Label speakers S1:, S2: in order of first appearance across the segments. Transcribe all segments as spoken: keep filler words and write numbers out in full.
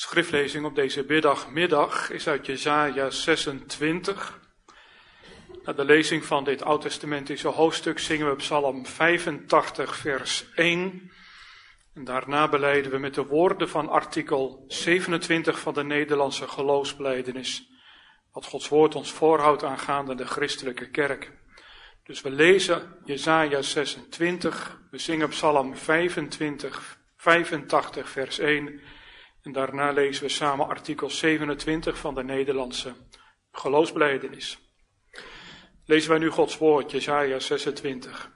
S1: Schriftlezing op deze middagmiddag is uit Jesaja zesentwintig. Na de lezing van dit oud-testamentische hoofdstuk zingen we Psalm vijfentachtig vers één. En daarna belijden we met de woorden van artikel zevenentwintig van de Nederlandse geloofsbelijdenis, wat Gods woord ons voorhoudt aangaande de christelijke kerk. Dus we lezen Jesaja zesentwintig, we zingen Psalm vijfentwintig, vijfentachtig vers één. En daarna lezen we samen artikel zevenentwintig van de Nederlandse geloofsbelijdenis. Lezen wij nu Gods woord, Jesaja zesentwintig.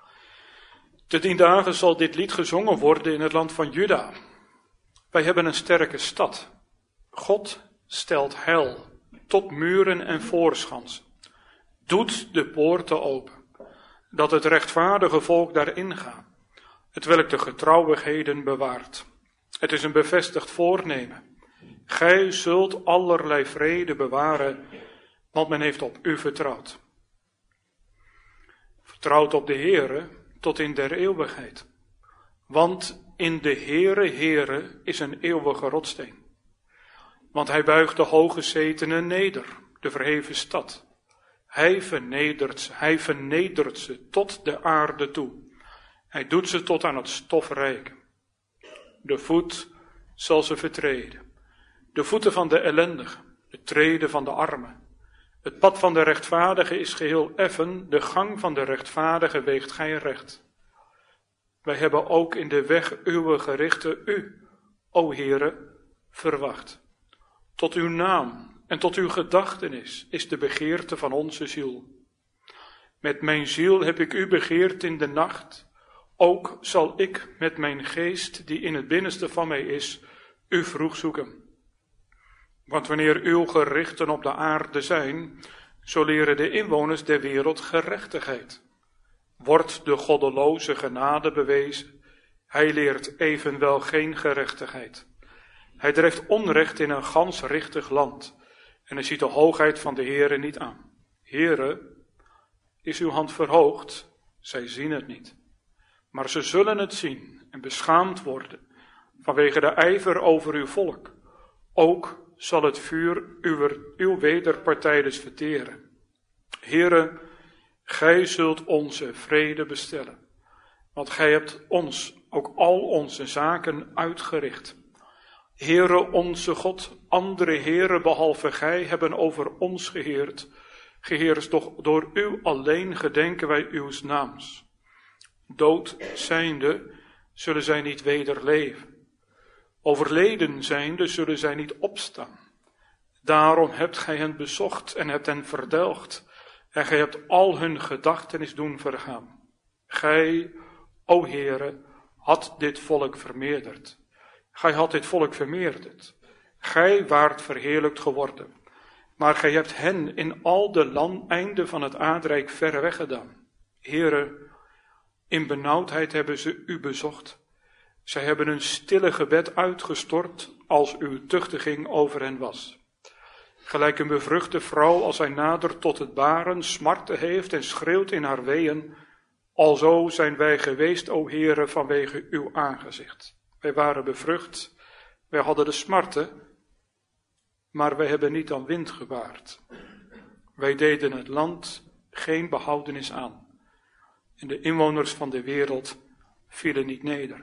S1: Te dien dagen zal dit lied gezongen worden in het land van Juda. Wij hebben een sterke stad. God stelt heil tot muren en voorschansen. Doet de poorten open, dat het rechtvaardige volk daarin gaat, hetwelk de getrouwigheden bewaart. Het is een bevestigd voornemen. Gij zult allerlei vrede bewaren, want men heeft op u vertrouwd. Vertrouwd op de Heere tot in der eeuwigheid. Want in de Heere, Heere is een eeuwige rotsteen. Want hij buigt de hoge zetenen neder, de verheven stad. Hij vernedert ze, hij vernedert ze tot de aarde toe. Hij doet ze tot aan het stof reiken. De voet zal ze vertreden. De voeten van de ellendigen, de treden van de armen. Het pad van de rechtvaardige is geheel effen, de gang van de rechtvaardige weegt gij recht. Wij hebben ook in de weg uw gerichten u, o Heere, verwacht. Tot uw naam en tot uw gedachtenis is de begeerte van onze ziel. Met mijn ziel heb ik u begeerd in de nacht. Ook zal ik met mijn geest, die in het binnenste van mij is, u vroeg zoeken. Want wanneer uw gerichten op de aarde zijn, zo leren de inwoners der wereld gerechtigheid. Wordt de goddeloze genade bewezen, hij leert evenwel geen gerechtigheid. Hij drijft onrecht in een gans richtig land, en hij ziet de hoogheid van de Heere niet aan. Heere, is uw hand verhoogd? Zij zien het niet. Maar ze zullen het zien en beschaamd worden vanwege de ijver over uw volk. Ook zal het vuur uw, uw wederpartij dus verteren. Heere, gij zult onze vrede bestellen, want gij hebt ons ook al onze zaken uitgericht. Heere onze God, andere heren behalve gij hebben over ons geheerd. Geheerst, doch door u alleen gedenken wij uw naams. Dood zijnde, zullen zij niet weder leven. Overleden zijnde, zullen zij niet opstaan. Daarom hebt gij hen bezocht en hebt hen verdelgd. En gij hebt al hun gedachtenis doen vergaan. Gij, o Heere, had dit volk vermeerderd. Gij had dit volk vermeerderd. Gij waart verheerlijkt geworden. Maar gij hebt hen in al de landeinden van het aardrijk ver weggedaan. Heere, in benauwdheid hebben ze u bezocht. Zij hebben een stille gebed uitgestort als uw tuchtiging over hen was. Gelijk een bevruchte vrouw als zij nadert tot het baren, smarten heeft en schreeuwt in haar weeën. Alzo zijn wij geweest, o Heere, vanwege uw aangezicht. Wij waren bevrucht, wij hadden de smarten, maar wij hebben niet aan wind gebaard. Wij deden het land geen behoudenis aan. En de inwoners van de wereld vielen niet neder.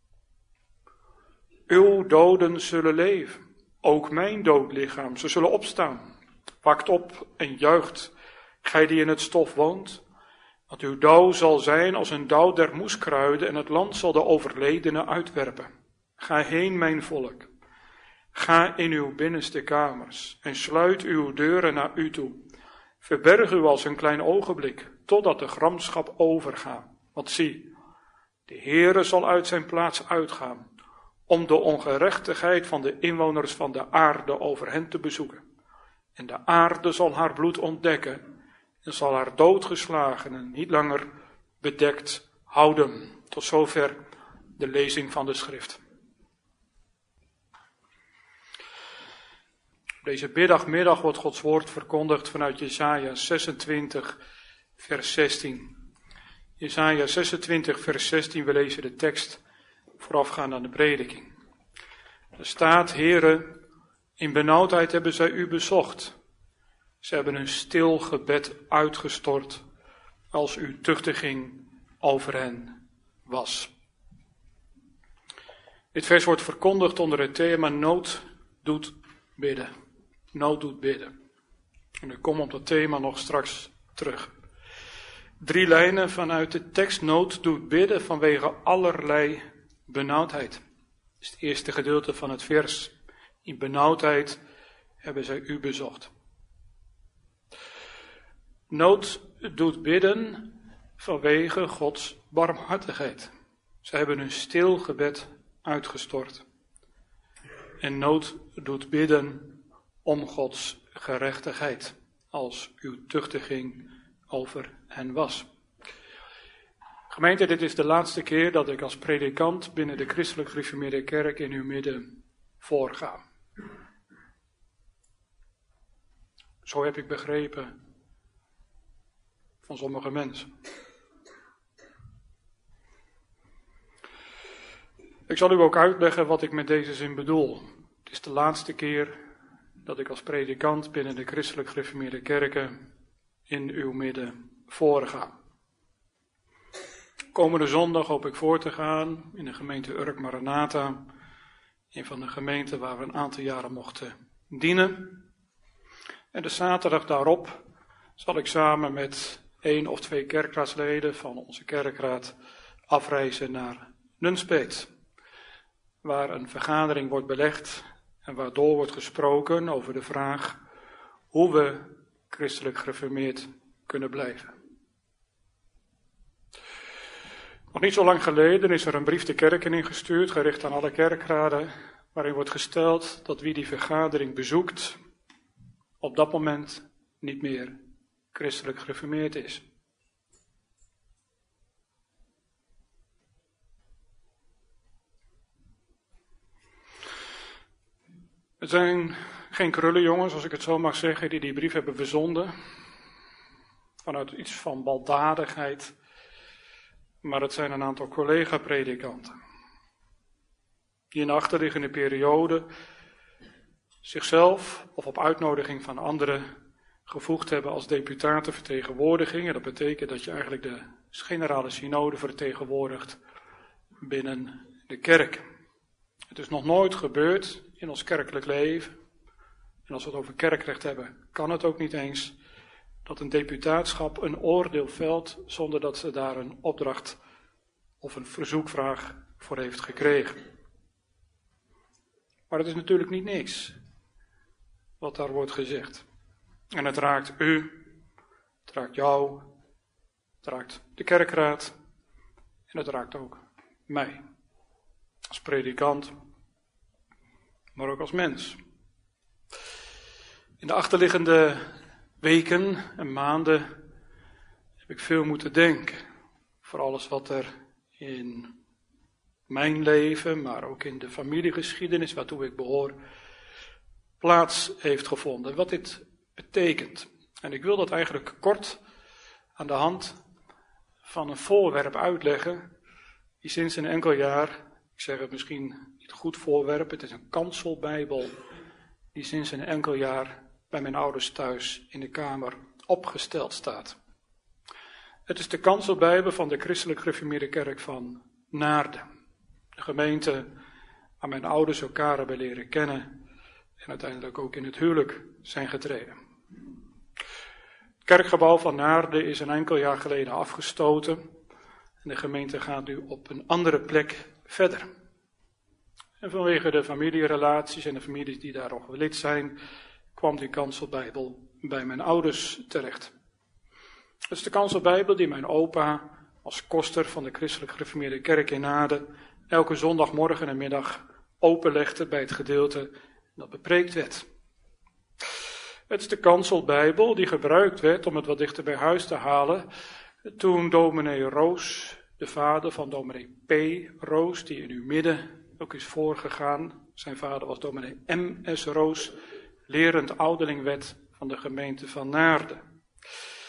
S1: Uw doden zullen leven, ook mijn dood lichaam, ze zullen opstaan. Wakt op en juicht, gij die in het stof woont. Want uw dauw zal zijn als een dauw der moeskruiden en het land zal de overledene uitwerpen. Ga heen, mijn volk. Ga in uw binnenste kamers en sluit uw deuren naar u toe. Verberg u als een klein ogenblik, totdat de gramschap overgaat. Want zie, de Heere zal uit zijn plaats uitgaan, om de ongerechtigheid van de inwoners van de aarde over hen te bezoeken. En de aarde zal haar bloed ontdekken, en zal haar doodgeslagenen niet langer bedekt houden. Tot zover de lezing van de schrift. Deze middagmiddag wordt Gods woord verkondigd vanuit Jesaja zesentwintig, vers zestien. Jesaja zesentwintig, vers zestien, we lezen de tekst voorafgaand aan de prediking. Er staat, Heere, in benauwdheid hebben zij u bezocht. Ze hebben een stil gebed uitgestort als uw tuchtiging over hen was. Dit vers wordt verkondigd onder het thema nood doet bidden. Nood doet bidden. En ik kom op dat thema nog straks terug. Drie lijnen vanuit de tekst. Nood doet bidden vanwege allerlei benauwdheid. Dat is het eerste gedeelte van het vers. In benauwdheid hebben zij u bezocht. Nood doet bidden vanwege Gods barmhartigheid. Zij hebben een stil gebed uitgestort. En nood doet bidden om Gods gerechtigheid, als uw tuchtiging over hen was. Gemeente, dit is de laatste keer dat ik als predikant binnen de Christelijk Gereformeerde Kerk in uw midden voorga. Zo heb ik begrepen van sommige mensen. Ik zal u ook uitleggen wat ik met deze zin bedoel. Het is de laatste keer dat ik als predikant binnen de Christelijk Gereformeerde Kerken in uw midden voorga. Komende zondag hoop ik voor te gaan in de gemeente Urk Maranatha, een van de gemeenten waar we een aantal jaren mochten dienen. En de zaterdag daarop zal ik samen met één of twee kerkraadsleden van onze kerkraad afreizen naar Nunspeet, waar een vergadering wordt belegd en waardoor wordt gesproken over de vraag hoe we christelijk gereformeerd kunnen blijven. Nog niet zo lang geleden is er een brief de kerken ingestuurd, gericht aan alle kerkraden, waarin wordt gesteld dat wie die vergadering bezoekt, op dat moment niet meer christelijk gereformeerd is. Het zijn geen krullenjongens, als ik het zo mag zeggen, die die brief hebben verzonden vanuit iets van baldadigheid, maar het zijn een aantal collega-predikanten die in de achterliggende periode zichzelf of op uitnodiging van anderen gevoegd hebben als deputatenvertegenwoordiging. En dat betekent dat je eigenlijk de generale synode vertegenwoordigt binnen de kerk. Het is nog nooit gebeurd in ons kerkelijk leven, en als we het over kerkrecht hebben, kan het ook niet eens, dat een deputaatschap een oordeel velt zonder dat ze daar een opdracht of een verzoekvraag voor heeft gekregen. Maar het is natuurlijk niet niks wat daar wordt gezegd. En het raakt u, het raakt jou, het raakt de kerkraad en het raakt ook mij. Als predikant, maar ook als mens. In de achterliggende weken en maanden heb ik veel moeten denken. Voor alles wat er in mijn leven, maar ook in de familiegeschiedenis waartoe ik behoor, plaats heeft gevonden. Wat dit betekent. En ik wil dat eigenlijk kort aan de hand van een voorwerp uitleggen, die sinds een enkel jaar, ik zeg het misschien niet goed voorwerp, het is een kanselbijbel, die sinds een enkel jaar bij mijn ouders thuis in de kamer opgesteld staat. Het is de kanselbijbel van de Christelijk Gereformeerde Kerk van Naarden. De gemeente waar mijn ouders elkaar hebben leren kennen en uiteindelijk ook in het huwelijk zijn getreden. Het kerkgebouw van Naarden is een enkel jaar geleden afgestoten en de gemeente gaat nu op een andere plek verder. En vanwege de familierelaties en de families die daar nog lid zijn, kwam die kanselbijbel bij mijn ouders terecht. Dat is de kanselbijbel die mijn opa als koster van de Christelijk Gereformeerde Kerk in Naarden elke zondagmorgen en middag openlegde bij het gedeelte dat bepreekt werd. Het is de kanselbijbel die gebruikt werd, om het wat dichter bij huis te halen, toen dominee Roos, de vader van dominee P. Roos, die in uw midden ook is voorgegaan, zijn vader was dominee M S Roos, lerend ouderling werd van de gemeente van Naarden.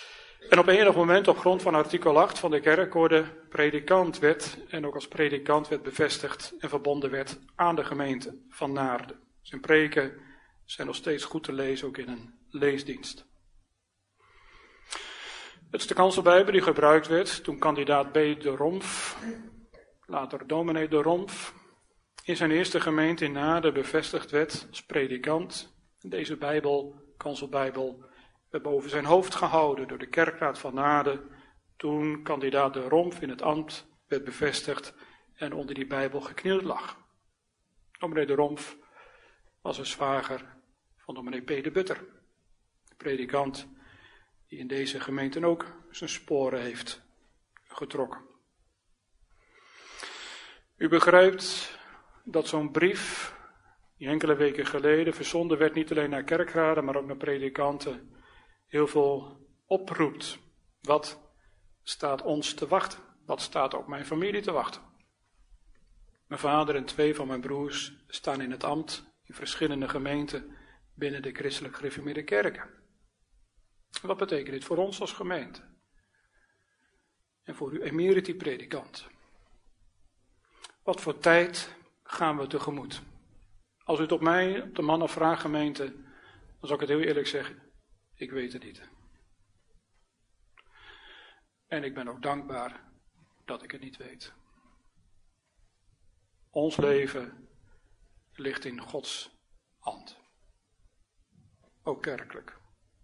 S1: En op enig moment, op grond van artikel acht van de kerkorde, predikant werd en ook als predikant werd bevestigd en verbonden werd aan de gemeente van Naarden. Zijn preken zijn nog steeds goed te lezen, ook in een leesdienst. Het is de kanselbijbel die gebruikt werd toen kandidaat B. de Romf, later dominee de Romf, in zijn eerste gemeente in Naarden bevestigd werd als predikant. Deze bijbel, kanselbijbel, werd boven zijn hoofd gehouden door de kerkraad van Naarden, toen kandidaat de Romf in het ambt werd bevestigd en onder die bijbel geknield lag. Dominee de Romf was een zwager van dominee P. de Butter, de predikant die in deze gemeente ook zijn sporen heeft getrokken. U begrijpt dat zo'n brief, die enkele weken geleden verzonden werd, niet alleen naar kerkraden, maar ook naar predikanten, heel veel oproept. Wat staat ons te wachten? Wat staat ook mijn familie te wachten? Mijn vader en twee van mijn broers staan in het ambt in verschillende gemeenten binnen de christelijk gereformeerde kerken. Wat betekent dit voor ons als gemeente? En voor uw emeriti-predikant? Wat voor tijd gaan we tegemoet? Als u het op mij, op de man of vraag gemeente, dan zal ik het heel eerlijk zeggen, ik weet het niet. En ik ben ook dankbaar dat ik het niet weet. Ons leven ligt in Gods hand. Ook kerkelijk.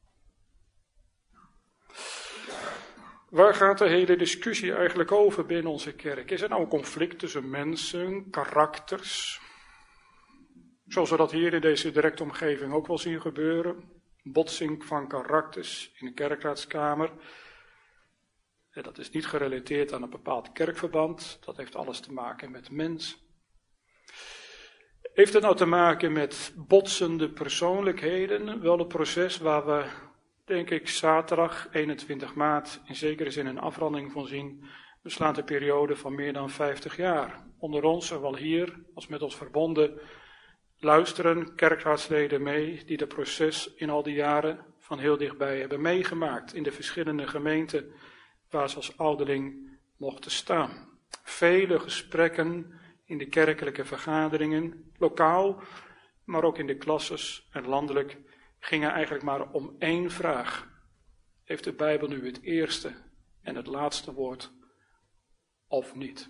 S1: Waar gaat de hele discussie eigenlijk over binnen onze kerk? Is er nou een conflict tussen mensen, karakters? Zoals we dat hier in deze directe omgeving ook wel zien gebeuren. Botsing van karakters in de kerkraadskamer. En dat is niet gerelateerd aan een bepaald kerkverband. Dat heeft alles te maken met mens. Heeft het nou te maken met botsende persoonlijkheden? Wel een proces waar we, denk ik, zaterdag eenentwintig maart in zekere zin een afronding van zien. We slaan de periode van meer dan vijftig jaar. Onder ons, zowel hier als met ons verbonden, luisteren kerkraadsleden mee die dat proces in al die jaren van heel dichtbij hebben meegemaakt. In de verschillende gemeenten waar ze als ouderling mochten staan. Vele gesprekken in de kerkelijke vergaderingen, lokaal, maar ook in de klasses en landelijk, gingen eigenlijk maar om één vraag. Heeft de Bijbel nu het eerste en het laatste woord of niet?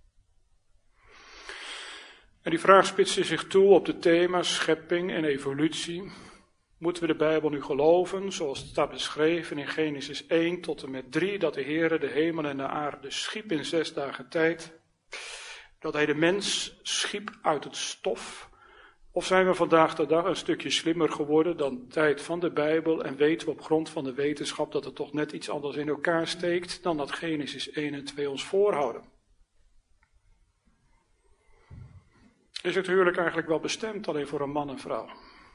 S1: En die vraag spitste zich toe op de thema's schepping en evolutie. Moeten we de Bijbel nu geloven, zoals het staat beschreven in Genesis één tot en met drie, dat de Heere de hemel en de aarde schiep in zes dagen tijd? Dat hij de mens schiep uit het stof? Of zijn we vandaag de dag een stukje slimmer geworden dan de tijd van de Bijbel en weten we op grond van de wetenschap dat het toch net iets anders in elkaar steekt dan dat Genesis één en twee ons voorhouden? Is het huwelijk eigenlijk wel bestemd alleen voor een man en vrouw?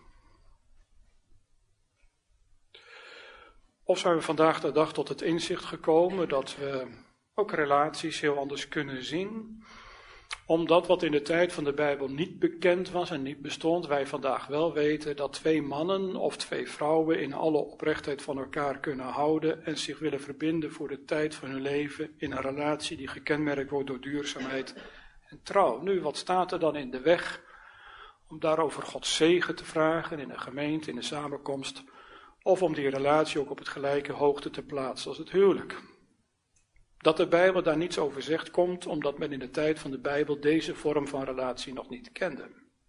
S1: Of zijn we vandaag de dag tot het inzicht gekomen dat we ook relaties heel anders kunnen zien, omdat wat in de tijd van de Bijbel niet bekend was en niet bestond, wij vandaag wel weten dat twee mannen of twee vrouwen in alle oprechtheid van elkaar kunnen houden en zich willen verbinden voor de tijd van hun leven in een relatie die gekenmerkt wordt door duurzaamheid en trouw. Nu, wat staat er dan in de weg om daarover Gods zegen te vragen in een gemeente, in een samenkomst, of om die relatie ook op het gelijke hoogte te plaatsen als het huwelijk? Dat de Bijbel daar niets over zegt, komt omdat men in de tijd van de Bijbel deze vorm van relatie nog niet kende.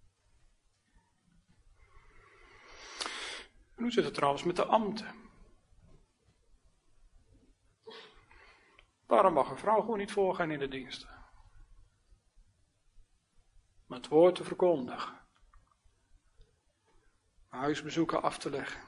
S1: En hoe zit het trouwens met de ambten? Waarom mag een vrouw gewoon niet voorgaan in de diensten? Om het woord te verkondigen. Huisbezoeken af te leggen.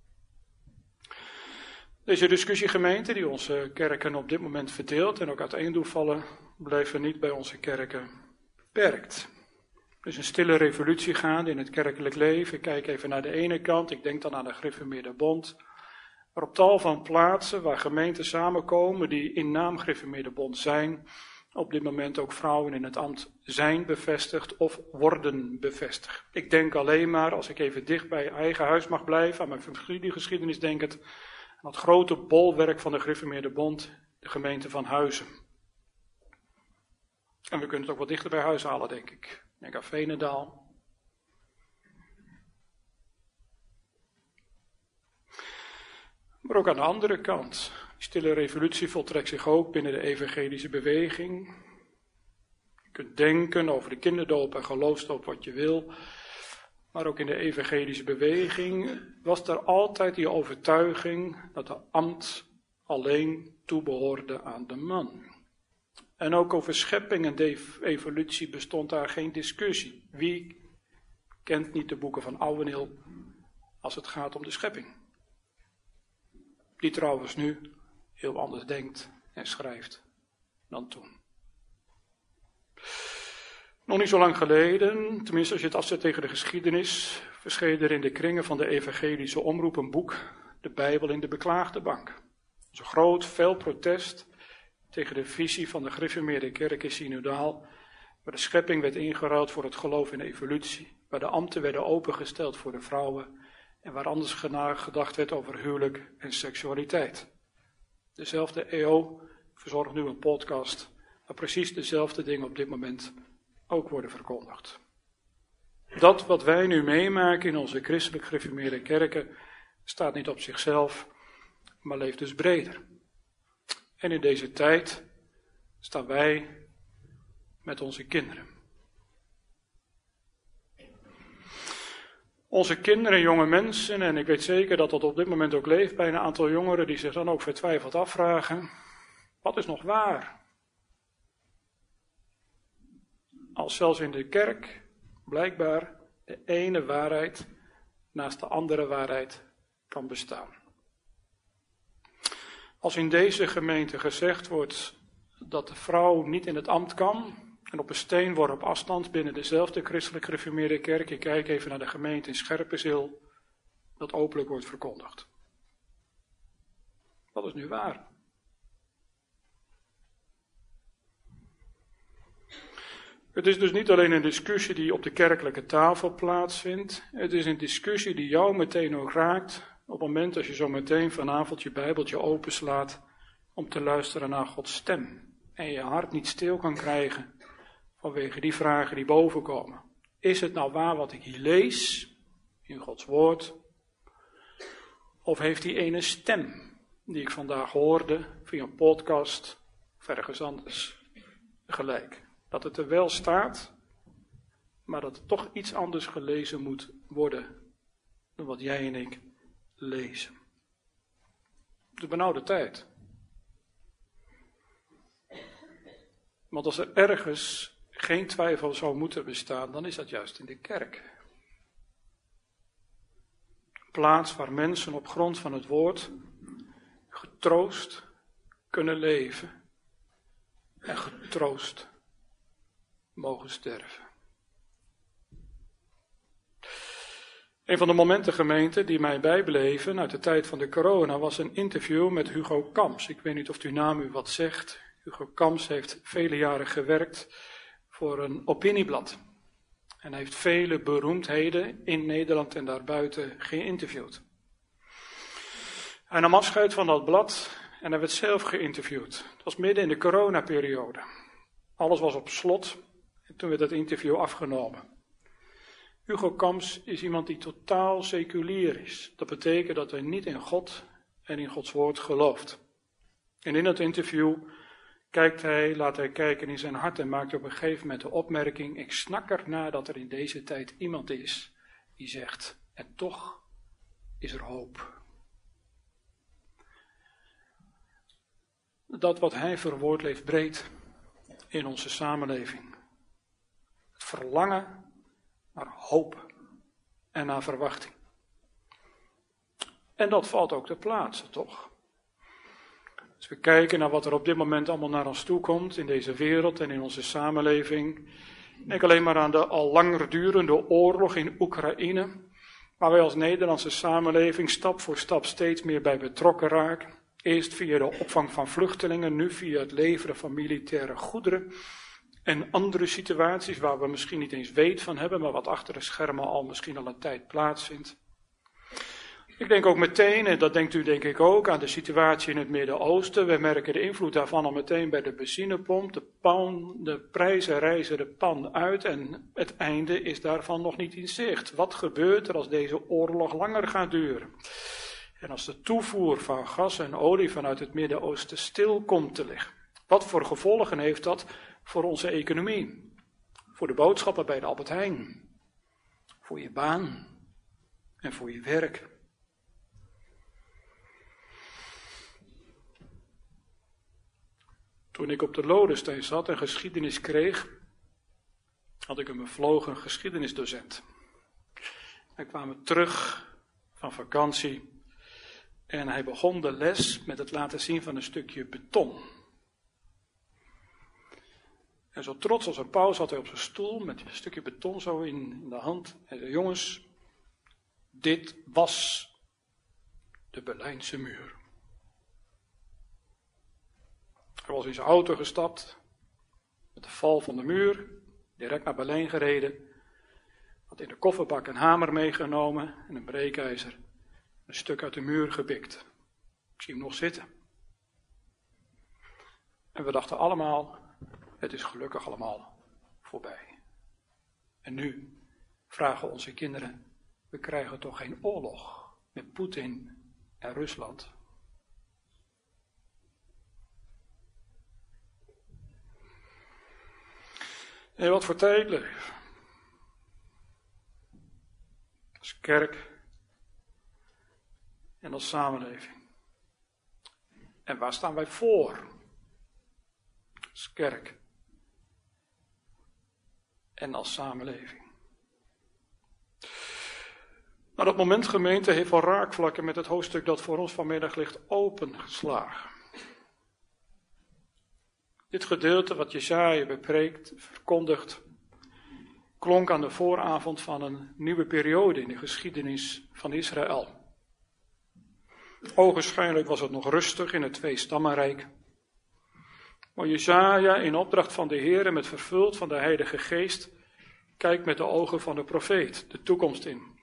S1: Deze discussiegemeente die onze kerken op dit moment verdeelt en ook uiteen doet vallen, blijven niet bij onze kerken beperkt. Er is een stille revolutie gaande in het kerkelijk leven. Ik kijk even naar de ene kant, ik denk dan aan de Gereformeerde Bond. Maar op tal van plaatsen waar gemeenten samenkomen die in naam Gereformeerde Bond zijn, op dit moment ook vrouwen in het ambt zijn bevestigd of worden bevestigd. Ik denk alleen maar, als ik even dicht bij eigen huis mag blijven, aan mijn familiegeschiedenis denkend, En dat grote bolwerk van de Gereformeerde Bond, de gemeente van Huizen. En we kunnen het ook wat dichter bij huis halen, denk ik. Denk aan Veenendaal. Maar ook aan de andere kant. Die stille revolutie voltrekt zich ook binnen de evangelische beweging. Je kunt denken over de kinderdoop en geloofsdoop wat je wil. Maar ook in de evangelische beweging was er altijd die overtuiging dat de ambt alleen toebehoorde aan de man. En ook over schepping en de evolutie bestond daar geen discussie. Wie kent niet de boeken van Ouweneel als het gaat om de schepping? Die trouwens nu heel anders denkt en schrijft dan toen. Nog niet zo lang geleden, tenminste als je het afzet tegen de geschiedenis, verscheen er in de kringen van de evangelische omroep een boek, de Bijbel in de beklaagde bank. Dat is een groot, fel protest tegen de visie van de Gereformeerde Kerk in Synodaal, waar de schepping werd ingeruild voor het geloof in evolutie, waar de ambten werden opengesteld voor de vrouwen en waar anders gedacht werd over huwelijk en seksualiteit. Dezelfde E O verzorgt nu een podcast waar precies dezelfde dingen op dit moment ook worden verkondigd. Dat wat wij nu meemaken in onze christelijk gereformeerde kerken staat niet op zichzelf, maar leeft dus breder. En in deze tijd staan wij met onze kinderen. Onze kinderen en jonge mensen, en ik weet zeker dat dat op dit moment ook leeft bij een aantal jongeren die zich dan ook vertwijfeld afvragen, wat is nog waar? Als zelfs in de kerk blijkbaar de ene waarheid naast de andere waarheid kan bestaan. Als in deze gemeente gezegd wordt dat de vrouw niet in het ambt kan en op een steenworp afstand binnen dezelfde christelijk gereformeerde kerk, je kijkt even naar de gemeente in Scherpenzeel, dat openlijk wordt verkondigd. Dat is nu waar. Het is dus niet alleen een discussie die op de kerkelijke tafel plaatsvindt. Het is een discussie die jou meteen ook raakt op het moment als je zo meteen vanavond je Bijbeltje openslaat om te luisteren naar Gods stem. En je hart niet stil kan krijgen vanwege die vragen die bovenkomen. Is het nou waar wat ik hier lees in Gods woord? Of heeft die ene stem die ik vandaag hoorde via een podcast of ergens anders gelijk? Dat het er wel staat, maar dat er toch iets anders gelezen moet worden dan wat jij en ik lezen. Het is benauwde tijd. Want als er ergens geen twijfel zou moeten bestaan, dan is dat juist in de kerk. Een plaats waar mensen op grond van het woord getroost kunnen leven en getroost mogen sterven. Een van de momenten, gemeente, die mij bijbleven uit de tijd van de corona was een interview met Hugo Kamps. Ik weet niet of uw naam u wat zegt. Hugo Kamps heeft vele jaren gewerkt voor een opinieblad. En heeft vele beroemdheden in Nederland en daarbuiten geïnterviewd. Hij nam afscheid van dat blad en hij werd zelf geïnterviewd. Het was midden in de coronaperiode. Alles was op slot en toen werd het interview afgenomen. Hugo Kamps is iemand die totaal seculier is. Dat betekent dat hij niet in God en in Gods woord gelooft. En in dat interview kijkt hij, laat hij kijken in zijn hart en maakt op een gegeven moment de opmerking: ik snak ernaar dat er in deze tijd iemand is die zegt, en toch is er hoop. Dat wat hij verwoordt leeft breed in onze samenleving. Het verlangen naar hoop en naar verwachting. En dat valt ook te plaatsen, toch? Als we kijken naar wat er op dit moment allemaal naar ons toe komt in deze wereld en in onze samenleving. Denk alleen maar aan de al langer durende oorlog in Oekraïne, waar wij als Nederlandse samenleving stap voor stap steeds meer bij betrokken raken. Eerst via de opvang van vluchtelingen, nu via het leveren van militaire goederen. En andere situaties waar we misschien niet eens weet van hebben, maar wat achter de schermen al misschien al een tijd plaatsvindt. Ik denk ook meteen, en dat denkt u denk ik ook, aan de situatie in het Midden-Oosten. We merken de invloed daarvan al meteen bij de benzinepomp. De, pan, de prijzen reizen de pan uit en het einde is daarvan nog niet in zicht. Wat gebeurt er als deze oorlog langer gaat duren? En als de toevoer van gas en olie vanuit het Midden-Oosten stil komt te liggen? Wat voor gevolgen heeft dat voor onze economie? Voor de boodschappen bij de Albert Heijn? Voor je baan en voor je werk? Toen ik op de Lodensteen zat en geschiedenis kreeg, had ik een bevlogen geschiedenisdocent. Wij kwamen terug van vakantie en hij begon de les met het laten zien van een stukje beton. En zo trots als een paus zat hij op zijn stoel met een stukje beton zo in, in de hand. En zei, jongens, dit was de Berlijnse muur. Hij was in zijn auto gestapt, met de val van de muur, direct naar Berlijn gereden. Had in de kofferbak een hamer meegenomen en een breekijzer. Een stuk uit de muur gepikt. Ik zie hem nog zitten. En we dachten allemaal, het is gelukkig allemaal voorbij. En nu vragen onze kinderen, we krijgen toch geen oorlog met Poetin en Rusland? En wat voor tijd leven. Als kerk en als samenleving. En waar staan wij voor? Als kerk en als samenleving. Maar dat moment, gemeente, heeft wel raakvlakken met het hoofdstuk dat voor ons vanmiddag ligt opengeslagen. Dit gedeelte wat Jesaja bepreekt, verkondigt, klonk aan de vooravond van een nieuwe periode in de geschiedenis van Israël. Ogenschijnlijk was het nog rustig in het tweestammenrijk. Maar Jesaja, in opdracht van de Heere, met vervuld van de Heilige Geest, kijkt met de ogen van de profeet de toekomst in.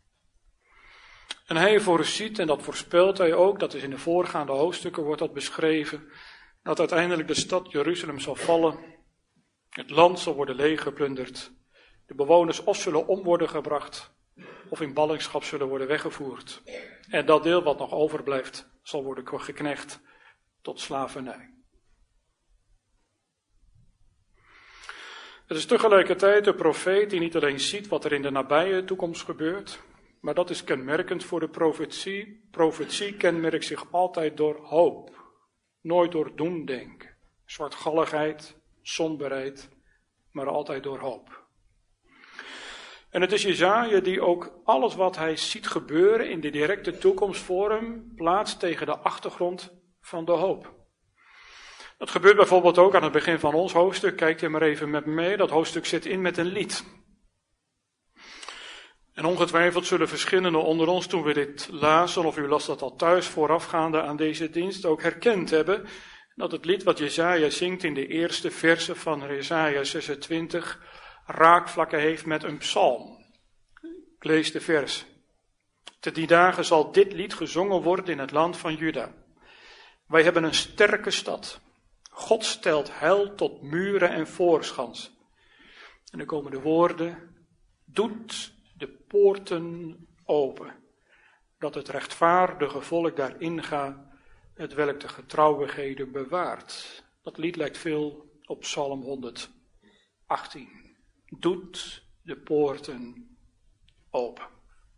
S1: En hij voorziet, en dat voorspelt hij ook, dat is in de voorgaande hoofdstukken wordt dat beschreven, dat uiteindelijk de stad Jeruzalem zal vallen, het land zal worden leeggeplunderd, de bewoners of zullen om worden gebracht, of in ballingschap zullen worden weggevoerd. En dat deel wat nog overblijft, zal worden geknecht tot slavernij. Het is tegelijkertijd de profeet die niet alleen ziet wat er in de nabije toekomst gebeurt, maar dat is kenmerkend voor de profetie. Profetie kenmerkt zich altijd door hoop. Nooit door doemdenken, zwartgalligheid, somberheid, maar altijd door hoop. En het is Jesaja die ook alles wat hij ziet gebeuren in de directe toekomst voor hem plaatst tegen de achtergrond van de hoop. Dat gebeurt bijvoorbeeld ook aan het begin van ons hoofdstuk. Kijkt u maar even met me mee. Dat hoofdstuk zit in met een lied. En ongetwijfeld zullen verschillenden onder ons, toen we dit lazen, of u las dat al thuis voorafgaande aan deze dienst, ook herkend hebben dat het lied wat Jesaja zingt in de eerste verse van Jesaja zesentwintig raakvlakken heeft met een psalm. Ik lees de vers. Te die dagen zal dit lied gezongen worden in het land van Juda. Wij hebben een sterke stad. God stelt heil tot muren en voorschans. En dan komen de woorden, doet de poorten open, dat het rechtvaardige volk daarin gaat, het welk de getrouwigheden bewaart. Dat lied lijkt veel op Psalm honderdachttien. Doet de poorten open.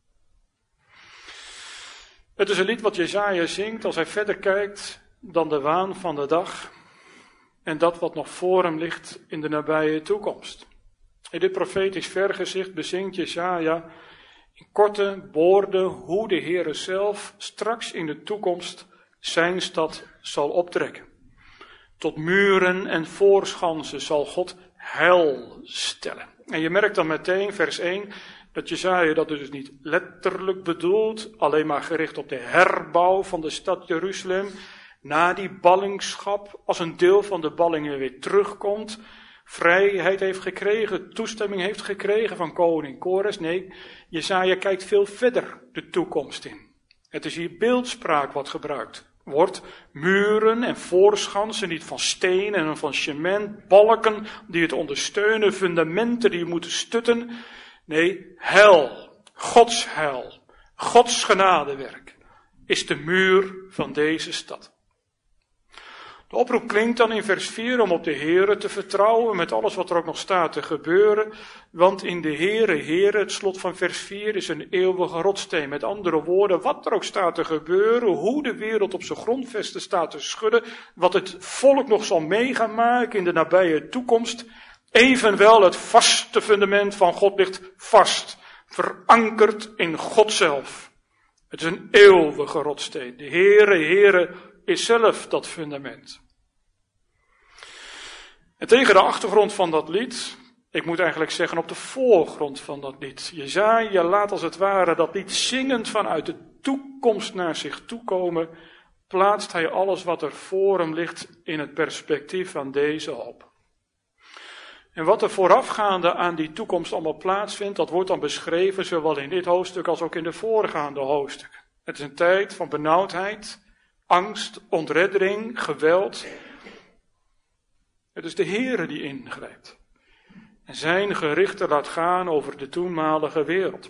S1: Het is een lied wat Jesaja zingt als hij verder kijkt dan de waan van de dag en dat wat nog voor hem ligt in de nabije toekomst. In dit profetisch vergezicht bezingt Jesaja in korte woorden hoe de Heere zelf straks in de toekomst zijn stad zal optrekken. Tot muren en voorschansen zal God heil stellen. En je merkt dan meteen, vers één, dat Jesaja dat dus niet letterlijk bedoelt, alleen maar gericht op de herbouw van de stad Jeruzalem, na die ballingschap, als een deel van de ballingen weer terugkomt, vrijheid heeft gekregen, toestemming heeft gekregen van koning Kores. Nee, Jesaja kijkt veel verder de toekomst in. Het is hier beeldspraak wat gebruikt wordt. Muren en voorschansen, niet van steen en van cement, balken die het ondersteunen, fundamenten die moeten stutten. Nee, heil, Gods heil, Gods genadewerk is de muur van deze stad. De oproep klinkt dan in vers vier om op de Heere te vertrouwen met alles wat er ook nog staat te gebeuren. Want in de Heere, Heere, het slot van vers vier is een eeuwige rotsteen. Met andere woorden, wat er ook staat te gebeuren, hoe de wereld op zijn grondvesten staat te schudden, wat het volk nog zal mee gaan maken in de nabije toekomst. Evenwel het vaste fundament van God ligt vast, verankerd in God zelf. Het is een eeuwige rotsteen. De Heere, Heere is zelf dat fundament. En tegen de achtergrond van dat lied, ik moet eigenlijk zeggen op de voorgrond van dat lied. Jesaja laat als het ware dat lied zingend vanuit de toekomst naar zich toekomen, plaatst hij alles wat er voor hem ligt in het perspectief van deze hoop. En wat er voorafgaande aan die toekomst allemaal plaatsvindt, dat wordt dan beschreven zowel in dit hoofdstuk als ook in de voorgaande hoofdstukken. Het is een tijd van benauwdheid, angst, ontreddering, geweld. Het is de Heere die ingrijpt en zijn gerichten laat gaan over de toenmalige wereld.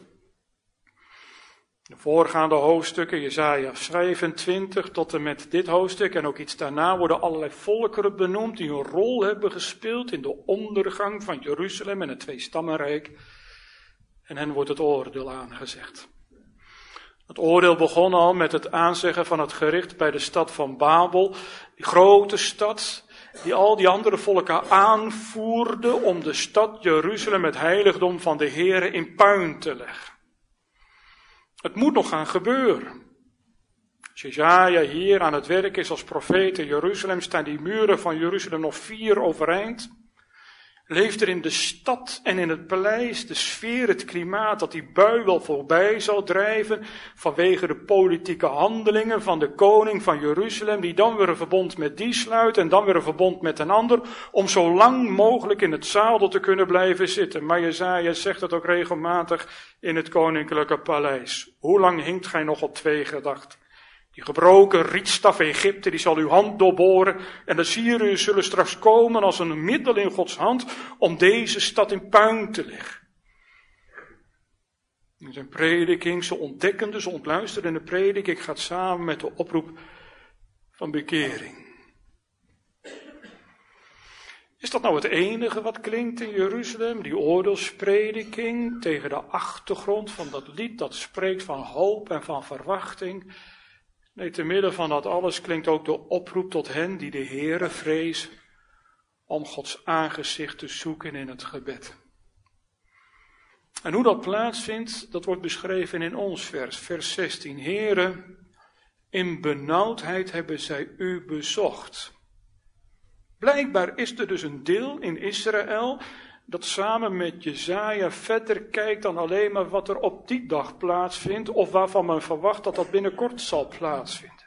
S1: De voorgaande hoofdstukken, Jesaja vijfentwintig tot en met dit hoofdstuk en ook iets daarna worden allerlei volkeren benoemd die een rol hebben gespeeld in de ondergang van Jeruzalem en het tweestammenrijk. En hen wordt het oordeel aangezegd. Het oordeel begon al met het aanzeggen van het gericht bij de stad van Babel, die grote stad die al die andere volken aanvoerde om de stad Jeruzalem, het heiligdom van de Heere, in puin te leggen. Het moet nog gaan gebeuren. Als Jesaja hier aan het werk is als profeet in Jeruzalem, staan die muren van Jeruzalem nog vier overeind. Leeft er in de stad en in het paleis de sfeer, het klimaat, dat die bui wel voorbij zal drijven vanwege de politieke handelingen van de koning van Jeruzalem, die dan weer een verbond met die sluit en dan weer een verbond met een ander, om zo lang mogelijk in het zadel te kunnen blijven zitten. Maar Jesaja zegt het ook regelmatig in het koninklijke paleis. Hoe lang hinkt gij nog op twee gedachten? Die gebroken rietstaf Egypte, die zal uw hand doorboren. En de Syriërs zullen straks komen als een middel in Gods hand om deze stad in puin te leggen. In zijn prediking, zo ontdekkende, zo ontluisterende prediking, gaat samen met de oproep van bekering. Is dat nou het enige wat klinkt in Jeruzalem? Die oordeelsprediking tegen de achtergrond van dat lied dat spreekt van hoop en van verwachting. Nee, te midden van dat alles klinkt ook de oproep tot hen die de Heere vrezen, om Gods aangezicht te zoeken in het gebed. En hoe dat plaatsvindt, dat wordt beschreven in ons vers, vers zestien. Heere, in benauwdheid hebben zij u bezocht. Blijkbaar is er dus een deel in Israël dat samen met Jesaja verder kijkt dan alleen maar wat er op die dag plaatsvindt, of waarvan men verwacht dat dat binnenkort zal plaatsvinden.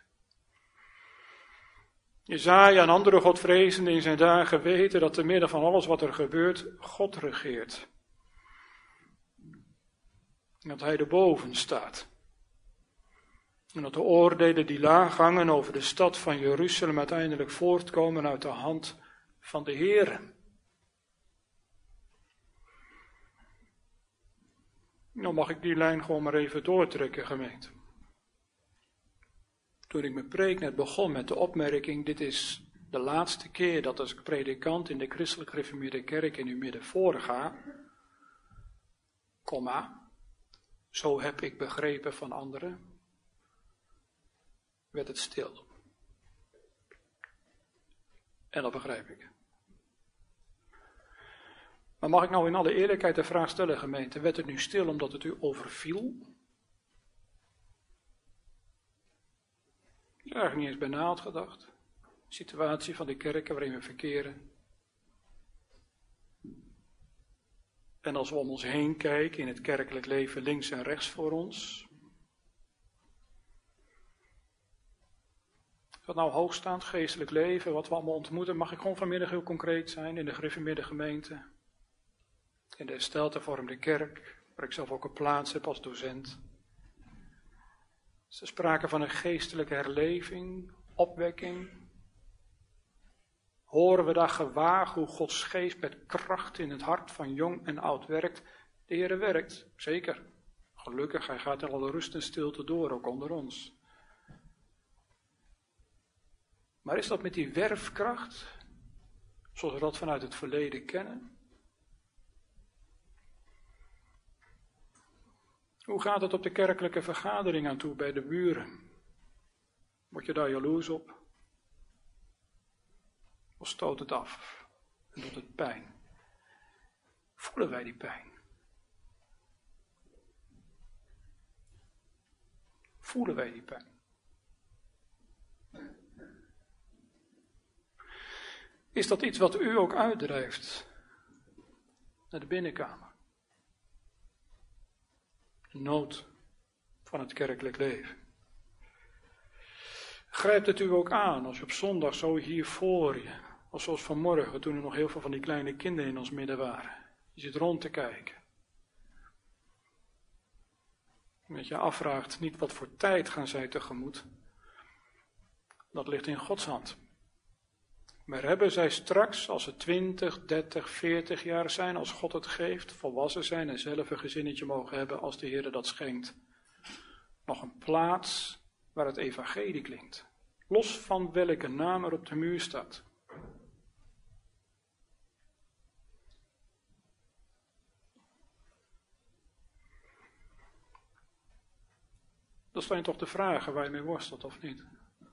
S1: Jesaja en andere Godvrezenden in zijn dagen weten dat te midden van alles wat er gebeurt, God regeert. En dat hij erboven staat. En dat de oordelen die laag hangen over de stad van Jeruzalem uiteindelijk voortkomen uit de hand van de Heere. Nou mag ik die lijn gewoon maar even doortrekken, gemeente. Toen ik mijn preek net begon met de opmerking, dit is de laatste keer dat als predikant in de christelijk gereformeerde kerk in uw midden voorga, komma, zo heb ik begrepen van anderen, werd het stil. En dat begrijp ik. Maar mag ik nou in alle eerlijkheid de vraag stellen, gemeente, werd het nu stil omdat het u overviel? Ik heb eigenlijk niet eens bij na had gedacht. De situatie van de kerken waarin we verkeren. En als we om ons heen kijken in het kerkelijk leven links en rechts voor ons. Wat nou hoogstaand geestelijk leven, wat we allemaal ontmoeten, mag ik gewoon vanmiddag heel concreet zijn in de gereformeerde gemeente. In de hersteld hervormde kerk, waar ik zelf ook een plaats heb als docent. Ze spraken van een geestelijke herleving, opwekking. Horen we daar gewaag hoe Gods geest met kracht in het hart van jong en oud werkt? De Heere werkt, zeker. Gelukkig, hij gaat in alle rust en stilte door, ook onder ons. Maar is dat met die werfkracht, zoals we dat vanuit het verleden kennen? Hoe gaat het op de kerkelijke vergadering aan toe bij de buren? Word je daar jaloers op? Of stoot het af en doet het pijn? Voelen wij die pijn? Voelen wij die pijn? Is dat iets wat u ook uitdrijft naar de binnenkamer? De nood van het kerkelijk leven. Grijpt het u ook aan als je op zondag zo hier voor je, of zoals vanmorgen toen er nog heel veel van die kleine kinderen in ons midden waren. Je zit rond te kijken. Dat je afvraagt niet wat voor tijd gaan zij tegemoet. Dat ligt in Gods hand. Maar hebben zij straks, als ze twintig, dertig, veertig jaar zijn, als God het geeft, volwassen zijn en zelf een gezinnetje mogen hebben als de Heer dat schenkt, nog een plaats waar het evangelie klinkt, los van welke naam er op de muur staat. Dat zijn toch de vragen waar je mee worstelt, of niet?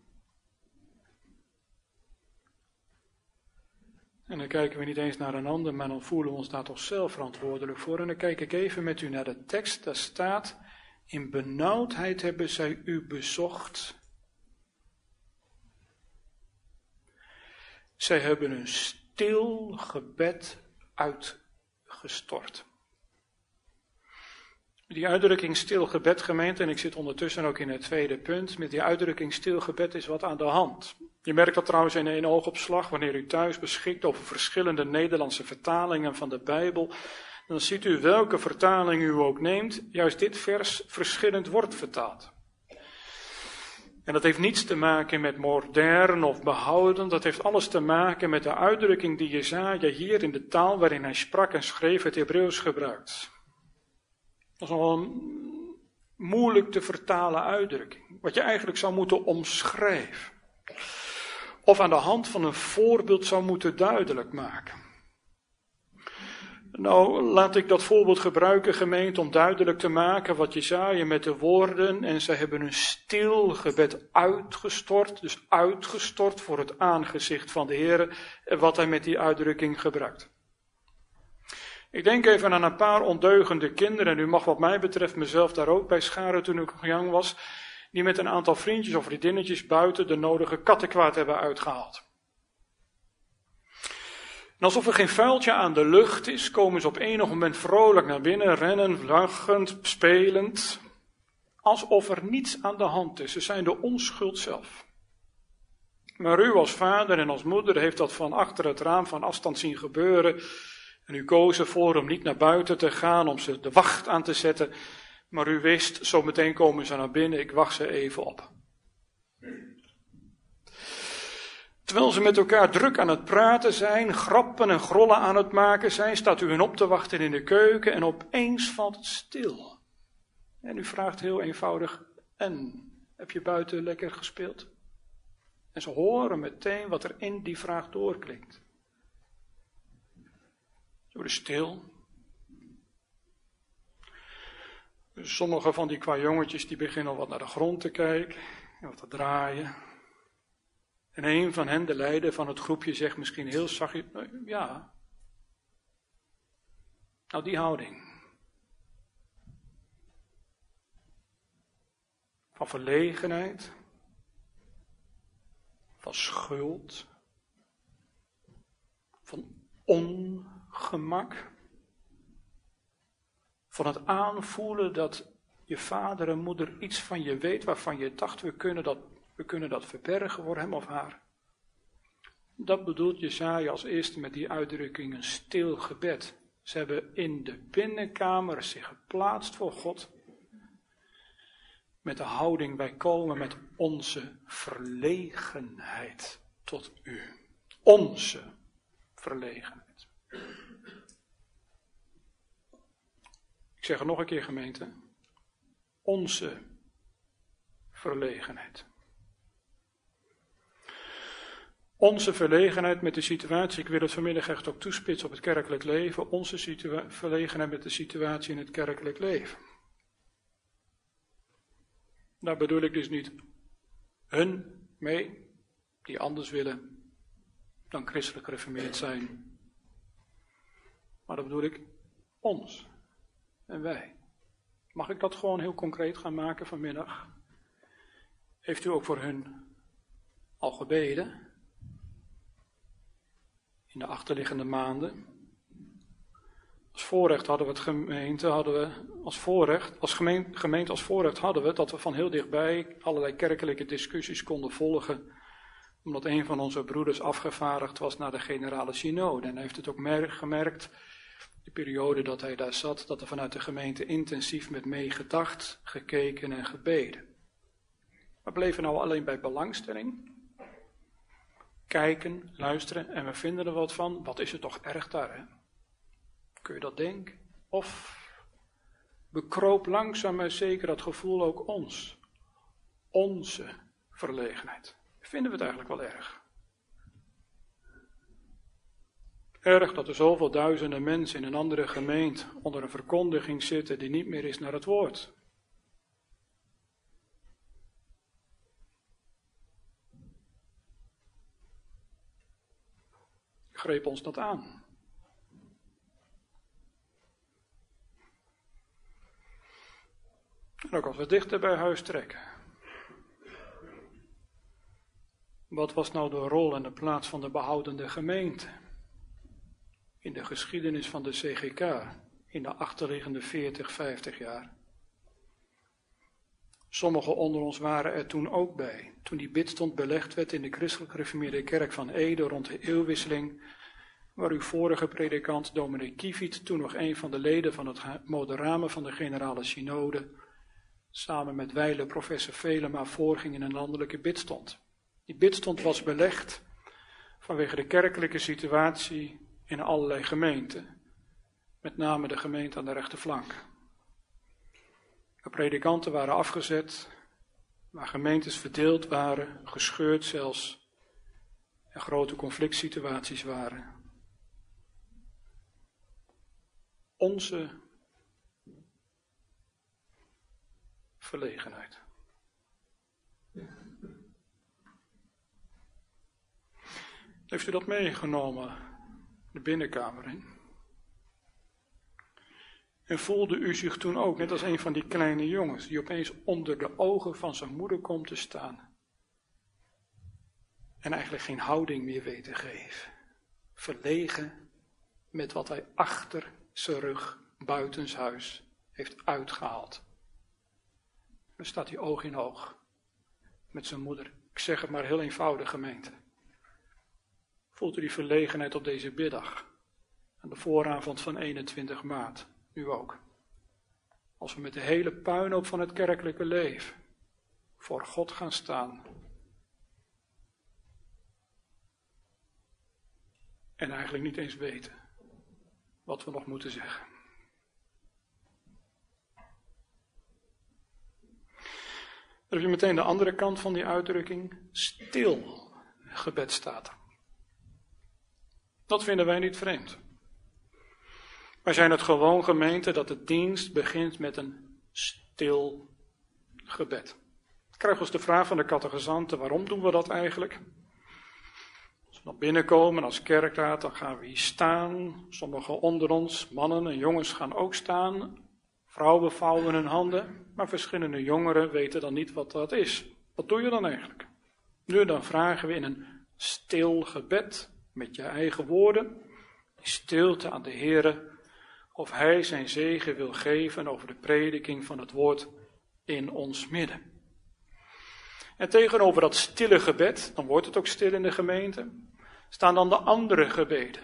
S1: En dan kijken we niet eens naar een ander, maar dan voelen we ons daar toch zelf verantwoordelijk voor. En dan kijk ik even met u naar de tekst, daar staat: in benauwdheid hebben zij u bezocht. Zij hebben een stil gebed uitgestort. Die uitdrukking stil gebed, gemeente, en ik zit ondertussen ook in het tweede punt, met die uitdrukking stil gebed is wat aan de hand. Je merkt dat trouwens in één oogopslag, wanneer u thuis beschikt over verschillende Nederlandse vertalingen van de Bijbel, dan ziet u welke vertaling u ook neemt, juist dit vers verschillend wordt vertaald. En dat heeft niets te maken met modern of behouden, dat heeft alles te maken met de uitdrukking die Jesaja hier in de taal waarin hij sprak en schreef het Hebreeuws gebruikt. Dat is nog een moeilijk te vertalen uitdrukking, wat je eigenlijk zou moeten omschrijven. Of aan de hand van een voorbeeld zou moeten duidelijk maken. Nou, laat ik dat voorbeeld gebruiken, gemeente, om duidelijk te maken wat Jesaja met de woorden, en zij hebben een stil gebed uitgestort, dus uitgestort voor het aangezicht van de Heer, wat hij met die uitdrukking gebruikt. Ik denk even aan een paar ondeugende kinderen, en u mag wat mij betreft mezelf daar ook bij scharen toen ik nog jong was, die met een aantal vriendjes of vriendinnetjes buiten de nodige kattenkwaad hebben uitgehaald. En alsof er geen vuiltje aan de lucht is, komen ze op enig moment vrolijk naar binnen, rennen, lachend, spelend, alsof er niets aan de hand is. Ze zijn de onschuld zelf. Maar u als vader en als moeder heeft dat van achter het raam van afstand zien gebeuren, en u koos ervoor om niet naar buiten te gaan, om ze de wacht aan te zetten, maar u wist, zo meteen komen ze naar binnen, ik wacht ze even op. Terwijl ze met elkaar druk aan het praten zijn, grappen en grollen aan het maken zijn, staat u hen op te wachten in de keuken en opeens valt het stil. En u vraagt heel eenvoudig, en, heb je buiten lekker gespeeld? En ze horen meteen wat er in die vraag doorklinkt. Ze worden stil. Sommige van die qua jongetjes die beginnen al wat naar de grond te kijken en wat te draaien. En een van hen, de leider van het groepje, zegt misschien heel zachtjes, ja, nou die houding. Van verlegenheid, van schuld, van ongemak. Van het aanvoelen dat je vader en moeder iets van je weet waarvan je dacht, we kunnen dat, we kunnen dat verbergen voor hem of haar. Dat bedoelt Jesaja als eerste met die uitdrukking een stil gebed. Ze hebben in de binnenkamer zich geplaatst voor God. met de houding, wij komen met onze verlegenheid tot u. Onze verlegenheid. Ik zeg het nog een keer, gemeente. Onze verlegenheid. Onze verlegenheid met de situatie, ik wil het vanmiddag echt ook toespitsen op het kerkelijk leven, onze situa- verlegenheid met de situatie in het kerkelijk leven. Daar bedoel ik dus niet hun mee, die anders willen dan christelijk gereformeerd zijn. Maar dat bedoel ik ons en wij. Mag ik dat gewoon heel concreet gaan maken vanmiddag? Heeft u ook voor hun al gebeden? In de achterliggende maanden. Als voorrecht hadden we het gemeente, hadden we als voorrecht, als gemeente, gemeente als voorrecht hadden we dat we van heel dichtbij allerlei kerkelijke discussies konden volgen. Omdat een van onze broeders afgevaardigd was naar de generale synode. En hij heeft het ook merk, gemerkt, de periode dat hij daar zat, dat er vanuit de gemeente intensief met meegedacht, gekeken en gebeden. We bleven nou alleen bij belangstelling. Kijken, luisteren en we vinden er wat van. Wat is het toch erg daar, hè? Kun je dat denken? Of bekroop langzaam maar zeker dat gevoel ook ons. Onze verlegenheid. Vinden we het eigenlijk wel erg? Erg dat er zoveel duizenden mensen in een andere gemeente onder een verkondiging zitten die niet meer is naar het woord. Greep ons dat aan? En ook als we dichter bij huis trekken. Wat was nou de rol en de plaats van de behoudende gemeente in de geschiedenis van de C G K in de achterliggende veertig, vijftig jaar? Sommigen onder ons waren er toen ook bij, toen die bidstond belegd werd in de christelijk gereformeerde kerk van Ede rond de eeuwwisseling, waar uw vorige predikant, dominee Kieviet, toen nog een van de leden van het moderame van de generale synode, samen met wijle professor Velema voorging in een landelijke bidstond. Die bidstond was belegd vanwege de kerkelijke situatie in allerlei gemeenten, met name de gemeente aan de rechterflank. De predikanten waren afgezet, waar gemeentes verdeeld waren, gescheurd zelfs, en grote conflictsituaties waren. Onze verlegenheid. Heeft u dat meegenomen, de binnenkamer in? En voelde u zich toen ook, net als een van die kleine jongens, die opeens onder de ogen van zijn moeder komt te staan. En eigenlijk geen houding meer weet te geven. Verlegen met wat hij achter zijn rug buitenshuis heeft uitgehaald. Dan staat hij oog in oog met zijn moeder. Ik zeg het maar heel eenvoudig, gemeente. Voelt u die verlegenheid op deze middag? Aan de vooravond van eenentwintig maart. Nu ook. Als we met de hele puinhoop van het kerkelijke leven voor God gaan staan. En eigenlijk niet eens weten wat we nog moeten zeggen. Dan heb je meteen de andere kant van die uitdrukking. Stil gebed staat er. Dat vinden wij niet vreemd. Wij zijn het gewoon gemeente dat de dienst begint met een stil gebed. Ik krijg ons de vraag van de catechizanten, waarom doen we dat eigenlijk? Als we dan binnenkomen als kerkraad, dan gaan we hier staan. Sommigen onder ons, mannen en jongens, gaan ook staan. Vrouwen vouwen hun handen, maar verschillende jongeren weten dan niet wat dat is. Wat doe je dan eigenlijk? Nu dan vragen we in een stil gebed, met je eigen woorden, in stilte aan de Heere, of Hij zijn zegen wil geven over de prediking van het woord in ons midden. En tegenover dat stille gebed, dan wordt het ook stil in de gemeente, staan dan de andere gebeden.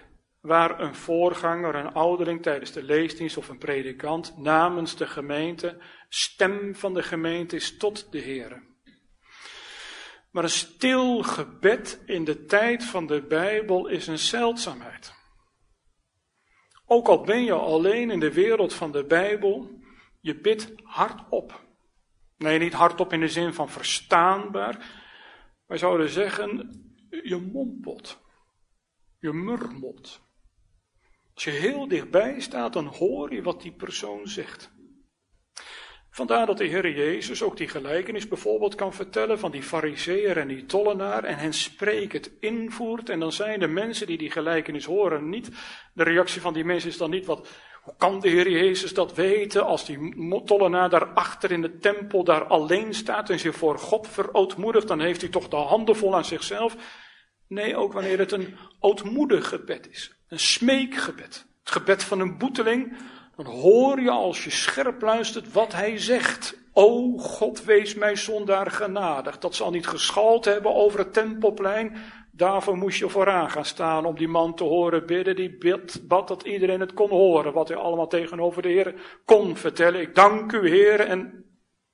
S1: waar een voorganger, een ouderling tijdens de leesdienst of een predikant namens de gemeente, stem van de gemeente is tot de Heere. Maar een stil gebed in de tijd van de Bijbel is een zeldzaamheid. Ook al ben je alleen in de wereld van de Bijbel, je bidt hardop. Nee, niet hardop in de zin van verstaanbaar. Wij zouden zeggen, je mompelt. Je murmelt. Als je heel dichtbij staat, dan hoor je wat die persoon zegt. Vandaar dat de Heer Jezus ook die gelijkenis bijvoorbeeld kan vertellen van die farizeeër en die tollenaar en hen sprekend invoert. En dan zijn de mensen die die gelijkenis horen niet, de reactie van die mensen is dan niet wat, hoe kan de Heer Jezus dat weten als die tollenaar daarachter in de tempel daar alleen staat en zich voor God verootmoedigt, dan heeft hij toch de handen vol aan zichzelf. Nee, ook wanneer het een ootmoedig gebed is, een smeekgebed, het gebed van een boeteling. Dan hoor je als je scherp luistert wat hij zegt. O God, wees mij zondaar genadig. Dat zal niet geschald hebben over het tempelplein. Daarvoor moest je vooraan gaan staan om die man te horen bidden. Die bid, bad dat iedereen het kon horen. Wat hij allemaal tegenover de Heer kon vertellen. Ik dank u, Heer. En...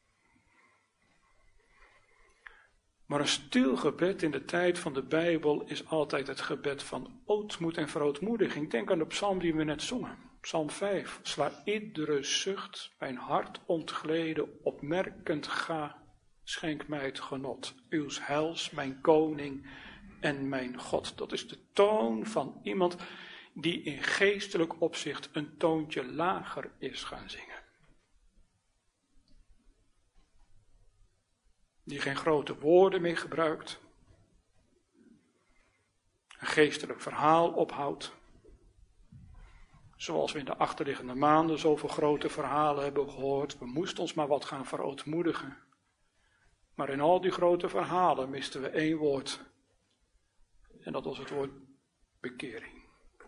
S1: Maar een stil gebed in de tijd van de Bijbel is altijd het gebed van ootmoed en verootmoediging. Denk aan de psalm die we net zongen. Psalm vijf, sla iedere zucht, mijn hart ontgleden, opmerkend ga, schenk mij het genot, uws heils, mijn koning en mijn God. Dat is de toon van iemand die in geestelijk opzicht een toontje lager is gaan zingen. Die geen grote woorden meer gebruikt, een geestelijk verhaal ophoudt. Zoals we in de achterliggende maanden zoveel grote verhalen hebben gehoord. We moesten ons maar wat gaan verootmoedigen. Maar in al die grote verhalen misten we één woord. En dat was het woord bekering.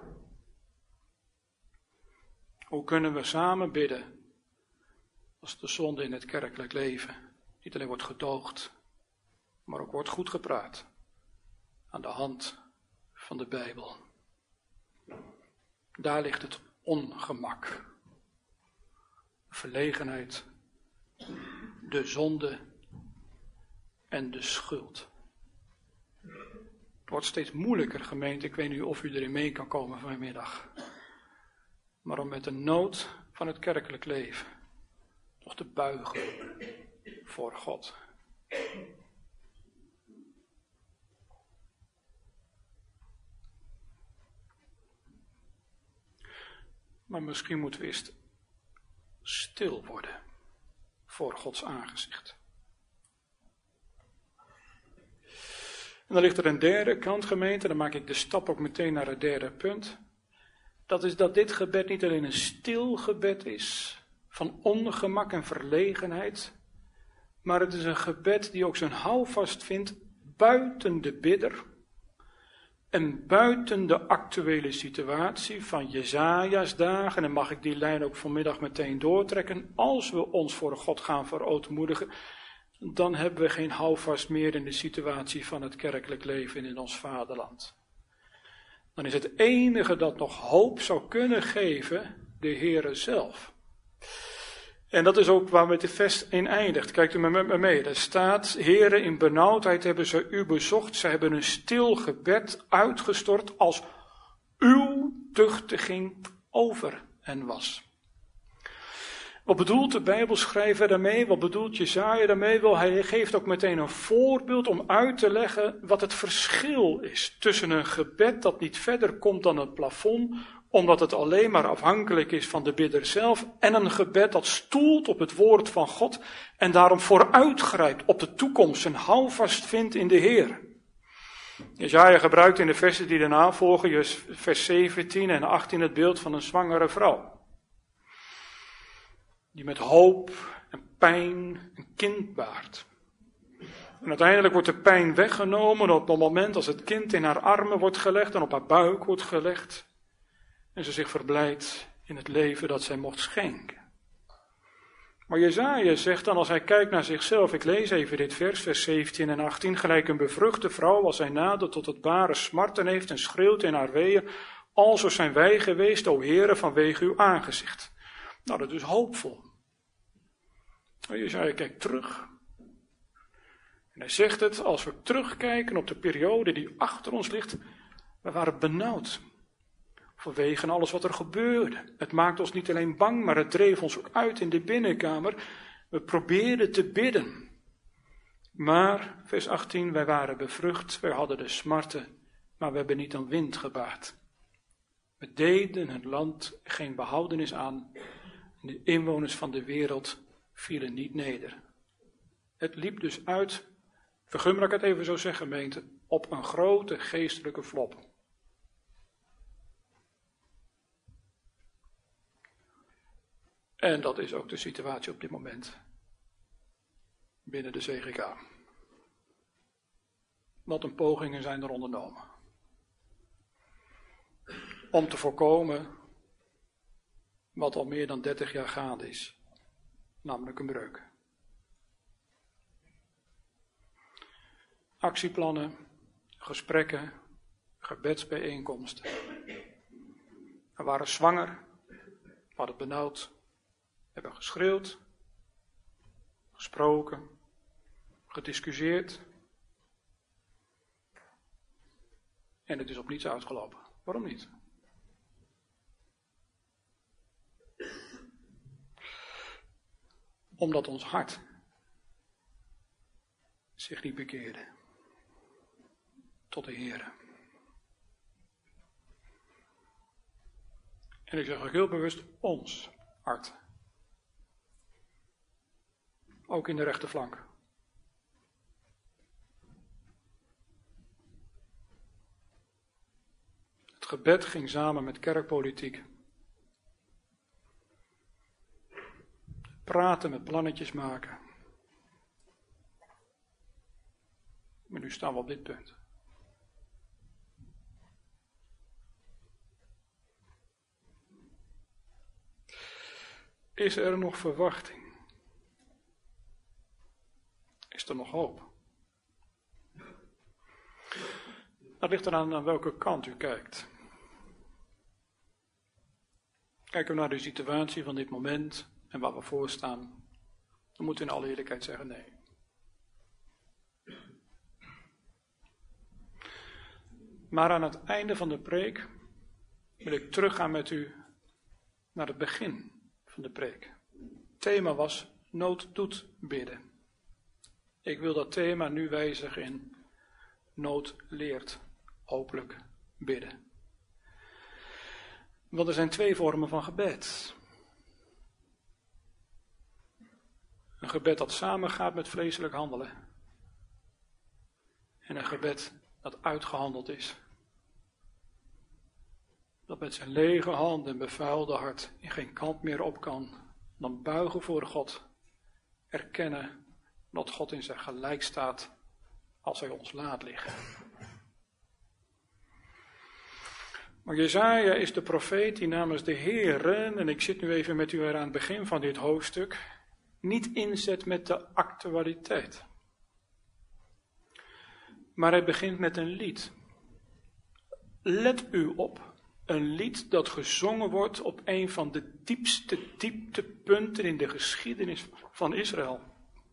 S1: Hoe kunnen we samen bidden als de zonde in het kerkelijk leven niet alleen wordt gedoogd, maar ook wordt goed gepraat aan de hand van de Bijbel. Daar ligt het ongemak, de verlegenheid, de zonde en de schuld. Het wordt steeds moeilijker, gemeente. Ik weet niet of u erin mee kan komen vanmiddag. Maar om met de nood van het kerkelijk leven nog te buigen voor God. Maar misschien moeten we eerst stil worden voor Gods aangezicht. En dan ligt er een derde kant, gemeente, dan maak ik de stap ook meteen naar het derde punt. Dat is dat dit gebed niet alleen een stil gebed is, van ongemak en verlegenheid, maar het is een gebed die ook zijn houvast vindt buiten de bidder en buiten de actuele situatie van Jesaja's dagen. En mag ik die lijn ook vanmiddag meteen doortrekken. Als we ons voor God gaan verootmoedigen, dan hebben we geen houvast meer in de situatie van het kerkelijk leven in ons vaderland. Dan is het enige dat nog hoop zou kunnen geven de Heere zelf. En dat is ook waar met de vers in eindigt. Kijkt u met me mee. Er staat, Heere, in benauwdheid hebben ze u bezocht. Ze hebben een stil gebed uitgestort als uw tuchtiging over hen was. Wat bedoelt de Bijbelschrijver daarmee? Wat bedoelt Jesaja daarmee? Wel, hij geeft ook meteen een voorbeeld om uit te leggen wat het verschil is tussen een gebed dat niet verder komt dan het plafond, omdat het alleen maar afhankelijk is van de bidder zelf, en een gebed dat stoelt op het woord van God en daarom vooruitgrijpt op de toekomst en houvast vindt in de Heer. Jesaja gebruikt in de versen die daarna volgen, vers zeventien en achttien, het beeld van een zwangere vrouw. Die met hoop en pijn een kind baart. En uiteindelijk wordt de pijn weggenomen op het moment als het kind in haar armen wordt gelegd en op haar buik wordt gelegd. En ze zich verblijdt in het leven dat zij mocht schenken. Maar Jesaja zegt dan als hij kijkt naar zichzelf, ik lees even dit vers, vers zeventien en achttien, gelijk een bevruchte vrouw als zij nadert tot het baren smarten heeft en schreeuwt in haar weeën, Alzo zijn wij geweest, o Heere, vanwege uw aangezicht. Nou, dat is hoopvol. Jesaja kijkt terug. En hij zegt het, als we terugkijken op de periode die achter ons ligt, we waren benauwd. Vanwege alles wat er gebeurde. Het maakte ons niet alleen bang, maar het dreef ons ook uit in de binnenkamer. We probeerden te bidden. Maar, vers achttien, wij waren bevrucht, wij hadden de smarten, maar we hebben niet aan wind gebaard. We deden het land geen behoudenis aan. En de inwoners van de wereld vielen niet neder. Het liep dus uit, vergun me dat ik het even zo zeg, gemeente, op een grote geestelijke flop. En dat is ook de situatie op dit moment binnen de C G K. Wat een pogingen zijn er ondernomen om te voorkomen wat al meer dan dertig jaar gaande is, namelijk een breuk. Actieplannen, gesprekken, gebedsbijeenkomsten. We waren zwanger, we hadden het benauwd, we hebben geschreeuwd, gesproken, gediscussieerd. En het is op niets uitgelopen. Waarom niet? Omdat ons hart zich niet bekeerde tot de Heere. En ik zeg ook heel bewust ons hart. Ook in de rechterflank. Het gebed ging samen met kerkpolitiek. Praten met plannetjes maken. Maar nu staan we op dit punt. Is er nog verwachting? Is er nog hoop? Dat ligt eraan aan welke kant u kijkt. Kijken we naar de situatie van dit moment en waar we voor staan, dan moeten we in alle eerlijkheid zeggen nee. Maar aan het einde van de preek wil ik teruggaan met u naar het begin van de preek. Het thema was nood doet bidden. Ik wil dat thema nu wijzigen in nood leert hopelijk bidden. Want er zijn twee vormen van gebed. Een gebed dat samengaat met vleeselijk handelen. En een gebed dat uitgehandeld is. Dat met zijn lege hand en bevuilde hart in geen kant meer op kan dan buigen voor God. Erkennen dat God in zijn gelijk staat als hij ons laat liggen. Maar Jesaja is de profeet die namens de Heere, en ik zit nu even met u aan het begin van dit hoofdstuk, niet inzet met de actualiteit. Maar hij begint met een lied. Let u op. Een lied dat gezongen wordt op een van de diepste dieptepunten in de geschiedenis van Israël.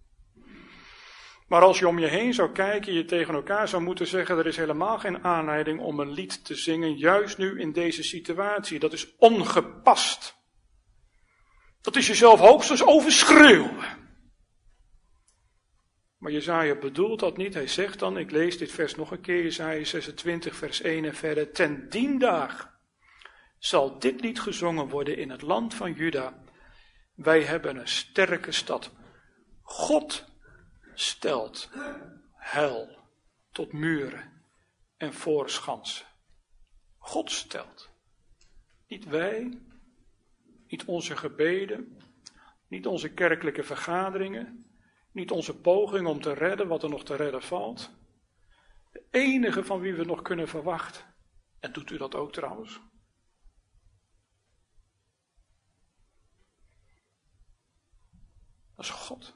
S1: Maar als je om je heen zou kijken, je tegen elkaar zou moeten zeggen, er is helemaal geen aanleiding om een lied te zingen, juist nu in deze situatie. Dat is ongepast. Dat is jezelf hoogstens overschreeuwen. Maar Jesaja bedoelt dat niet. Hij zegt dan, ik lees dit vers nog een keer, Jesaja zesentwintig vers één en verder. Ten dien dag zal dit lied gezongen worden in het land van Juda. Wij hebben een sterke stad. God stelt heil tot muren en voorschansen. God stelt. Niet wij, niet onze gebeden, niet onze kerkelijke vergaderingen, niet onze poging om te redden wat er nog te redden valt. De enige van wie we nog kunnen verwachten. En doet u dat ook trouwens? Dat is God.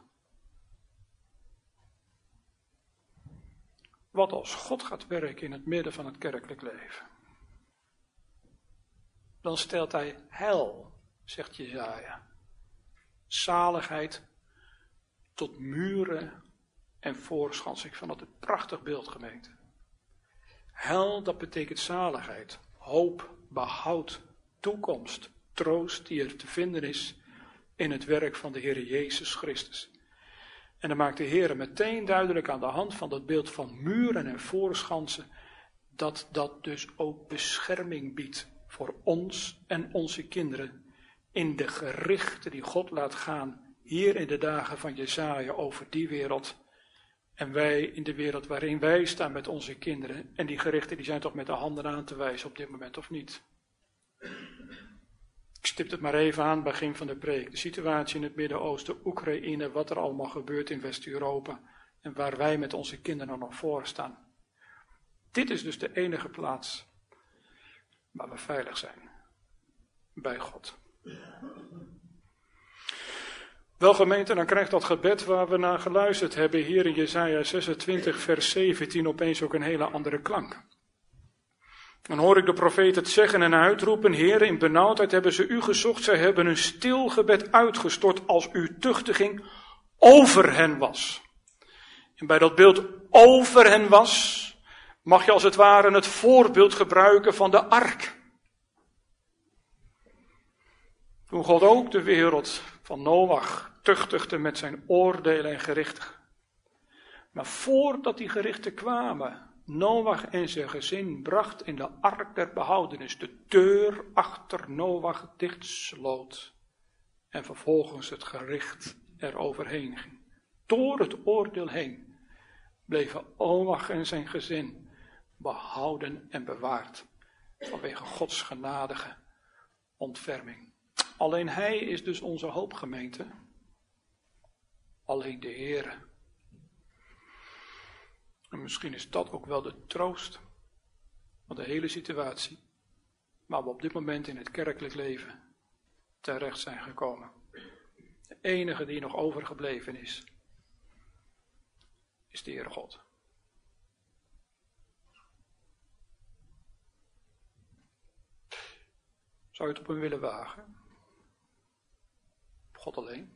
S1: Wat als God gaat werken in het midden van het kerkelijk leven? dan stelt hij heil, zegt Jesaja. Zaligheid tot muren en voorschans. Ik vond dat een prachtig beeld, gemeente. Heil, dat betekent zaligheid, hoop, behoud, toekomst, troost die er te vinden is in het werk van de Heer Jezus Christus. En dan maakt de Heer meteen duidelijk aan de hand van dat beeld van muren en voorschansen, dat dat dus ook bescherming biedt voor ons en onze kinderen in de gerichten die God laat gaan hier in de dagen van Jesaja over die wereld. En wij in de wereld waarin wij staan met onze kinderen. En die gerichten die zijn toch met de handen aan te wijzen op dit moment, of niet? Ik stip het maar even aan, begin van de preek. De situatie in het Midden-Oosten, Oekraïne, wat er allemaal gebeurt in West-Europa. En waar wij met onze kinderen nog voor staan. Dit is dus de enige plaats waar we veilig zijn. Bij God. Wel gemeente, dan krijgt dat gebed waar we naar geluisterd hebben hier in Jesaja zesentwintig vers zeventien opeens ook een hele andere klank. Dan hoor ik de profeet het zeggen en uitroepen: Heer, in benauwdheid hebben ze u gezocht, zij hebben een stil gebed uitgestort als uw tuchtiging over hen was. En bij dat beeld over hen was, mag je als het ware het voorbeeld gebruiken van de ark. Toen God ook de wereld van Noach tuchtigde met zijn oordelen en gerichten. Maar voordat die gerichten kwamen, Noach en zijn gezin bracht in de ark der behoudenis de deur achter Noach dichtsloot. En vervolgens het gericht eroverheen ging. Door het oordeel heen bleven Noach en zijn gezin behouden en bewaard. Vanwege Gods genadige ontferming. Alleen Hij is dus onze hoop, gemeente. Alleen de Heere. En misschien is dat ook wel de troost van de hele situatie waar we op dit moment in het kerkelijk leven terecht zijn gekomen. De enige die nog overgebleven is, is de Heere God. Zou je het op hem willen wagen? God alleen?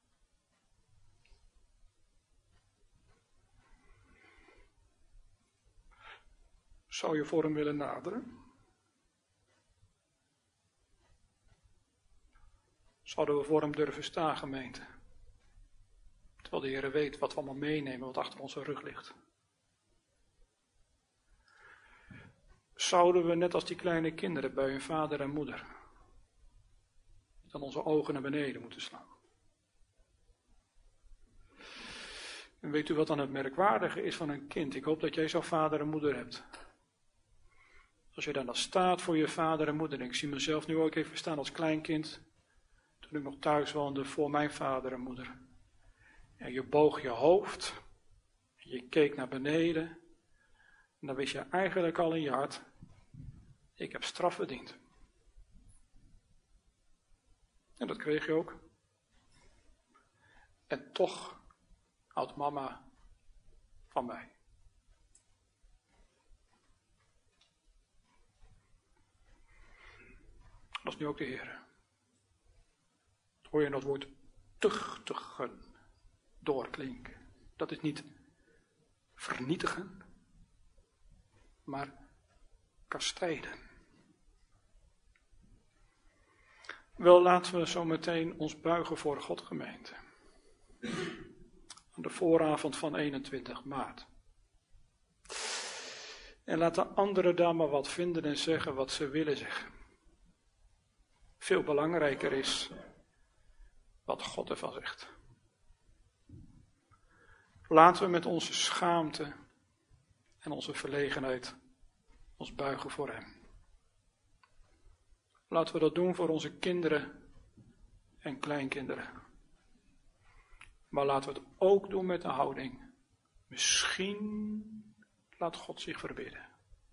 S1: Zou je voor hem willen naderen? Zouden we voor hem durven staan, gemeente? Terwijl de Heer weet wat we allemaal meenemen, wat achter onze rug ligt. Zouden we net als die kleine kinderen bij hun vader en moeder dan onze ogen naar beneden moeten slaan? En weet u wat dan het merkwaardige is van een kind? Ik hoop dat jij zo'n vader en moeder hebt. Als je dan dan staat voor je vader en moeder, en ik zie mezelf nu ook even staan als kleinkind, toen ik nog thuis woonde voor mijn vader en moeder. En je boog je hoofd, en je keek naar beneden, en dan wist je eigenlijk al in je hart, ik heb straf verdiend. En dat kreeg je ook. En toch houdt mama van mij. Dat is nu ook de Heer. Hoor je dat woord tuchtigen doorklinken? Dat is niet vernietigen, maar kastijden. Wel, laten we zo meteen ons buigen voor God, gemeente. Aan de vooravond van eenentwintig maart. En laat de anderen daar maar wat vinden en zeggen wat ze willen zeggen. Veel belangrijker is wat God ervan zegt. Laten we met onze schaamte en onze verlegenheid ons buigen voor Hem. Laten we dat doen voor onze kinderen en kleinkinderen. Maar laten we het ook doen met de houding. Misschien laat God zich verbidden.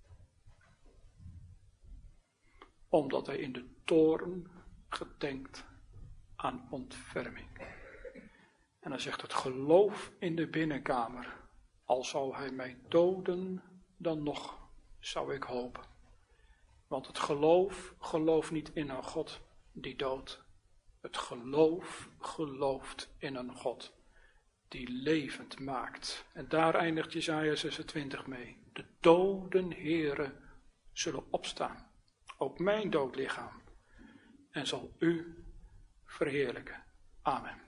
S1: Omdat hij in de toorn gedenkt aan ontferming. En dan zegt het: geloof in de binnenkamer. Al zou hij mij doden, dan nog zou ik hopen. Want het geloof gelooft niet in een God die doodt. Het geloof gelooft in een God die levend maakt. En daar eindigt Jesaja zesentwintig mee. De doden heren zullen opstaan. Ook mijn dood lichaam. En zal u verheerlijken. Amen.